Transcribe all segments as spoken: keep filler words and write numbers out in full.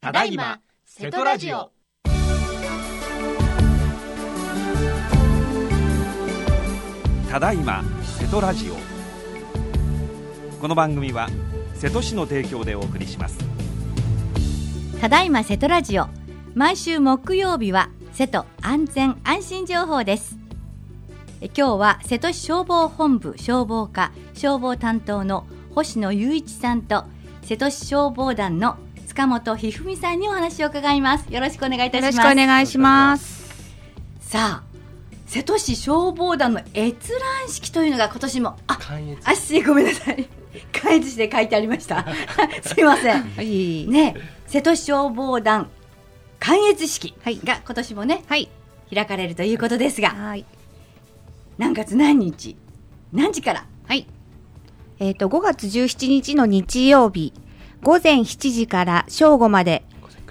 ただいま瀬戸ラジオ。 ただいま瀬戸ラジオ。この番組は瀬戸市の提供でお送りします。 ただいま瀬戸ラジオ、毎週木曜日は瀬戸安全安心情報です。え今日は瀬戸市消防本部消防課消防担当の星野雄一さんと瀬戸市消防団の塚本ひふみさんにお話を伺います。よろしくお願いいたします。 よろしくお願いします。 さあ、瀬戸市消防団の閲覧式というのが今年もああしごめんなさい関越市で書いてありましたすいません、はい、ね、瀬戸市消防団関越式が今年もね、はい、開かれるということですが、はい、何月何日何時から、 はい、えーと、ごがつじゅうしちにちの日曜日ごぜんしちじから正午まで、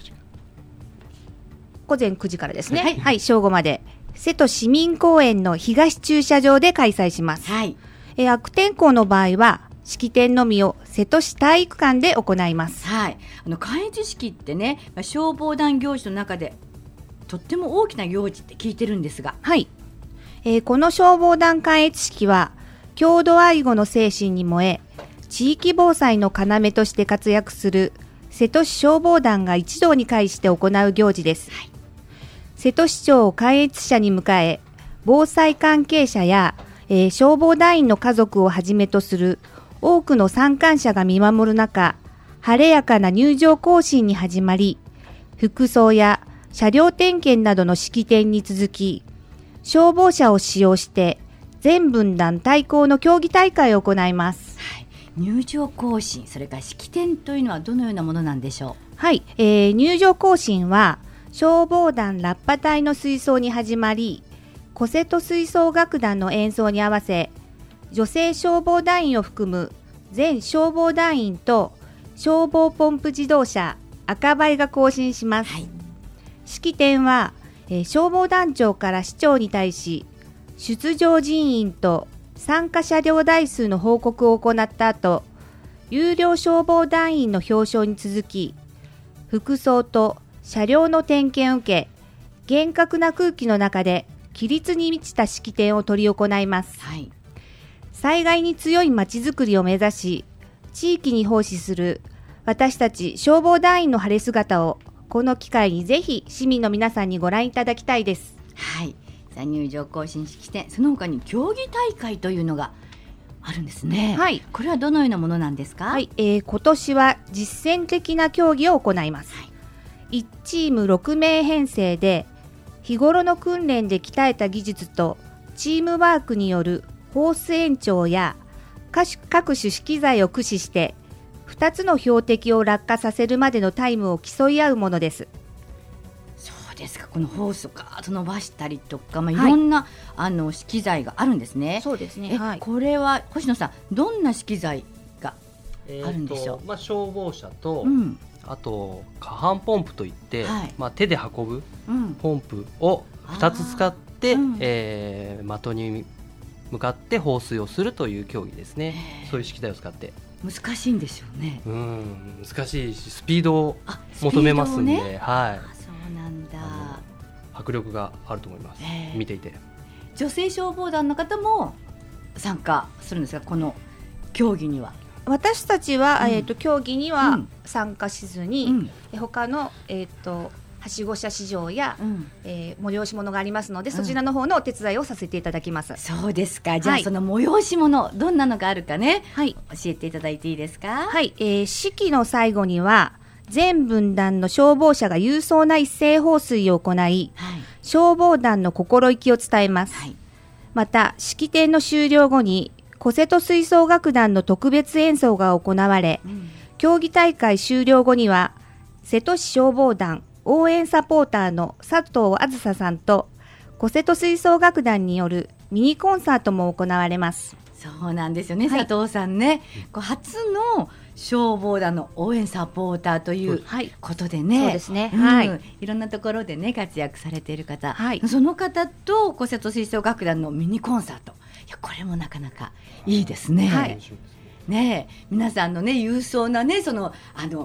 ごぜんくじからですね、はい、はい、正午まで瀬戸市民公園の東駐車場で開催します、はい、えー、悪天候の場合は式典のみを瀬戸市体育館で行います、 はい、あの関越式ってね、消防団行事の中でとっても大きな行事って聞いてるんですが、 はい、えー、この消防団関越式は郷土愛護の精神に燃え、地域防災の要として活躍する瀬戸市消防団が一堂に会して行う行事です、はい、瀬戸市長を関越社に迎え、防災関係者や、えー、消防団員の家族をはじめとする多くの参観者が見守る中、晴れやかな入場行進に始まり、服装や車両点検などの式典に続き、消防車を使用して全分団対抗の競技大会を行います、 はい、入場行進、それから式典というのはどのようなものなんでしょう。はい、えー、入場行進は消防団ラッパ隊の吹奏に始まり、小瀬戸吹奏楽団の演奏に合わせ、女性消防団員を含む全消防団員と消防ポンプ自動車赤バイが行進します、はい、式典は、えー、消防団長から市長に対し出場人員と参加車両台数の報告を行った後、有料消防団員の表彰に続き、服装と車両の点検を受け、厳格な空気の中で規律に満ちた式典を執り行います、はい、災害に強いまちづくりを目指し、地域に奉仕する私たち消防団員の晴れ姿をこの機会にぜひ市民の皆さんにご覧いただきたいです。 はい、入場行進式典、その他に競技大会というのがあるんですね、はい、これはどのようなものなんですか。 はい、えー、今年は実践的な競技を行います、はい、いちチームろくめい編成で、日頃の訓練で鍛えた技術とチームワークによるホース延長や各種機材を駆使してふたつの標的を落下させるまでのタイムを競い合うものです。 そうですか、このホースをガーッと伸ばしたりとか、まあ、いろんな、はい、あの機材があるんですね。 そうですね、はい、 これは星野さん、どんな機材があるんでしょう。 えーとまあ、消防車と、 うん、 あと下半ポンプといって、はい、まあ、手で運ぶポンプをふたつ使って、うん、えー、的に向かって放水をするという競技ですね。そういう式台を使って。 難しいんですよね。 うん、難しいしスピードを求めますんで、ね、はい、 そうなんだ。 迫力があると思います、えー、見ていて。 女性消防団の方も参加するんですか、この競技には。 私たちは、うん、えーと、競技には参加しずに、うん、他の、えーと、はしご車市場や、うん、えー、催し物がありますので、そちらの方のお手伝いをさせていただきます、うん、 そうですか。じゃあ、はい、その催し物どんなのがあるかね、はい、教えていただいていいですか。 はい、えー、式の最後には全分団の消防車が勇壮な一斉放水を行い、はい、消防団の心意気を伝えます、はい、また式典の終了後に小瀬戸吹奏楽団の特別演奏が行われ、うん、競技大会終了後には瀬戸市消防団応援サポーターの佐藤あずささんと小瀬戸吹奏楽団によるミニコンサートも行われます。 そうなんですよね、はい、佐藤さんね、こう初の消防団の応援サポーターということでね、 そうですね、はい、 うん、いろんなところでね活躍されている方、はい、その方と小瀬戸吹奏楽団のミニコンサート、いやこれもなかなかいいですね、はい、ね、皆さんのね勇壮なねそのあの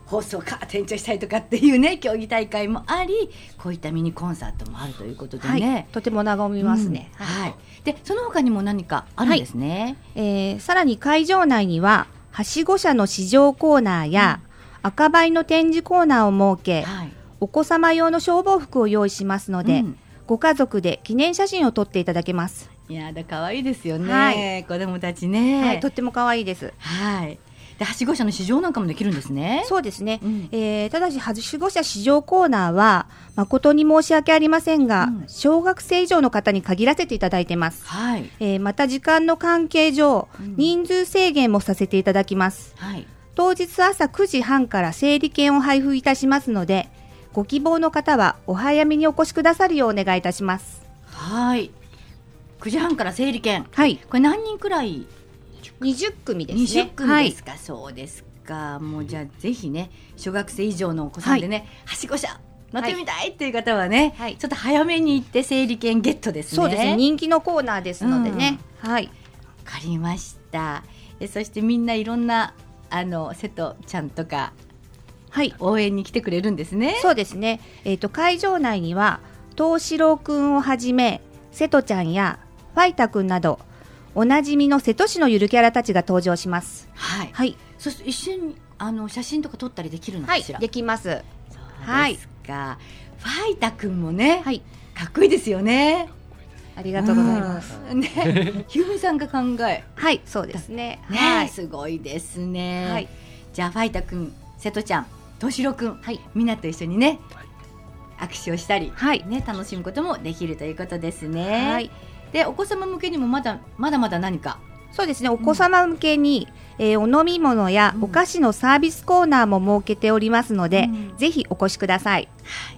放送カーテン転調したりとかっていうね競技大会もあり、こういったミニコンサートもあるということでね、 はい、とても和みますね、 うん、はい、でその他にも何かあるんですね、 はい、えー、さらに会場内にははしご車の試乗コーナーや、うん、赤バイの展示コーナーを設け、はい、お子様用の消防服を用意しますので、うん、ご家族で記念写真を撮っていただけます。 いやだ可愛いですよね、 はい、 子供たちね、 はい、とっても可愛いです。 はい、ではしご車の試乗なんかもできるんですね。 そうですね、うん、えー、ただしはしご車試乗コーナーは誠に申し訳ありませんが、うん、小学生以上の方に限らせていただいてます、はい、えー、また時間の関係上、うん、人数制限もさせていただきます、はい、当日朝くじはんから整理券を配布いたしますので、ご希望の方はお早めにお越しくださるようお願いいたします。 はい、くじはんから整理券、 はい、 これ何人くらい？ にじゅっくみですね。 にじゅっくみですか、はい、そうですか。もうじゃあぜひね小学生以上のお子さんでね、はい、はしご車乗ってみたいっていう方はね、はい、ちょっと早めに行って整理券ゲットですね。 そうですね、人気のコーナーですのでね、うん、はい、 わかりました。えそしてみんないろんなあの瀬戸ちゃんとか、はい、応援に来てくれるんですね。 そうですね、えーと、会場内には東四郎くんをはじめ瀬戸ちゃんやファイタくんなどおなじみの瀬戸市のゆるキャラたちが登場します。 はい、はい、そして一緒にあの写真とか撮ったりできるのかしら。 はい、できます。そうですか、はい、ファイタくんもね、はい、かっこいいですよね。 ありがとうございます、 うん、ね、ひふみさんが考えはい、そうですね、 ね、はい、すごいですね、はい、じゃあファイタくん、瀬戸ちゃん、としろくん、はい、みんなと一緒にね、はい、握手をしたり、はいね、楽しむこともできるということですね。はい、でお子様向けにもまだまだまだ何か。 そうですね、お子様向けに、うん、えー、お飲み物やお菓子のサービスコーナーも設けておりますので、うん、ぜひお越しください。 はい、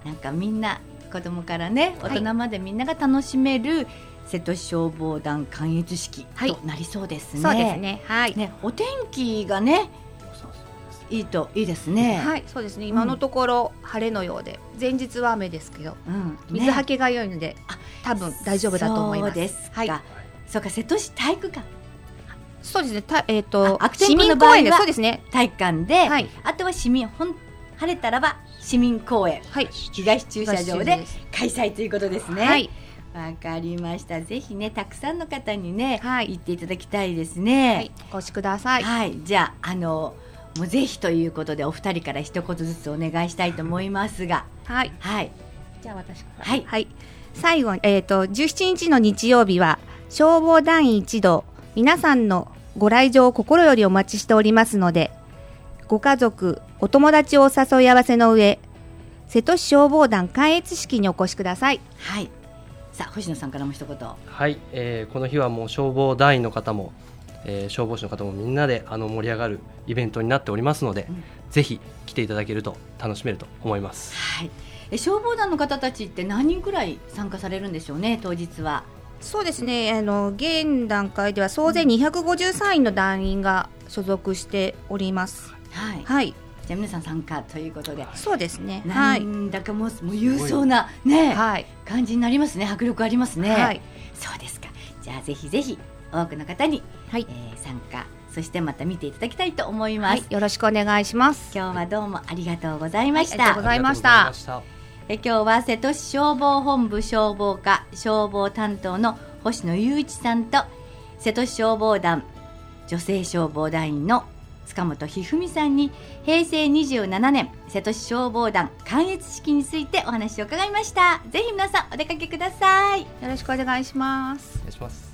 なんかみんな子供からね大人までみんなが楽しめる、はい、瀬戸市消防団観閲式となりそうですね。 そうですね、はい、 ね、お天気がねいいといいですね。 はい、そうですね、今のところ晴れのようで、うん、前日は雨ですけど、うん、水はけが良いので、ね、多分大丈夫だと思います。 そうですか、 はい、 そうか、瀬戸市体育館、 そうですね、た、えーと、 市民公園で、 そうですね、 体育館で、はい、あとは市民ほん晴れたらば市民公園、はい、東駐車場で開催ということですね。はい、わかりました。ぜひねたくさんの方にね、はい、行っていただきたいですね。はい、 お越しください。 はい、じゃああのもうぜひということでお二人から一言ずつお願いしたいと思いますが、 はい、 はい、 じゃあ私から、 はい、 はい、最後に、えーと、じゅうしちにちの日曜日は消防団員一同皆さんのご来場を心よりお待ちしておりますので、ご家族お友達をお誘い合わせの上、瀬戸市消防団観閲式にお越しください。 はい、さあ星野さんからも一言。 はい、えー、この日はもう消防団員の方も、えー、消防士の方もみんなであの盛り上がるイベントになっておりますので、うん、ぜひ来ていただけると楽しめると思います。 はい、え消防団の方たちって何人くらい参加されるんでしょうね、当日は。 そうですね、あの現段階では総勢にひゃくごじゅうさんにんの団員が所属しております。 はい、 はい、 じゃあ皆さん参加ということで。 そうですね、 なんだかもう、もう勇壮な、ね、はい、感じになりますね。迫力ありますね。はい、そうですか。じゃあぜひぜひ多くの方に、はい、えー、参加、そしてまた見ていただきたいと思います。はい、 よろしくお願いします。 今日はどうもありがとうございました。 はい、ありがとうございました。 え今日は瀬戸市消防本部消防課消防担当の星野雄一さんと、瀬戸市消防団女性消防団員の塚本ひふみさんにへいせいにじゅうななねん瀬戸市消防団観閲式についてお話を伺いました。ぜひ皆さんお出かけください。よろしくお願いします。 お願いします。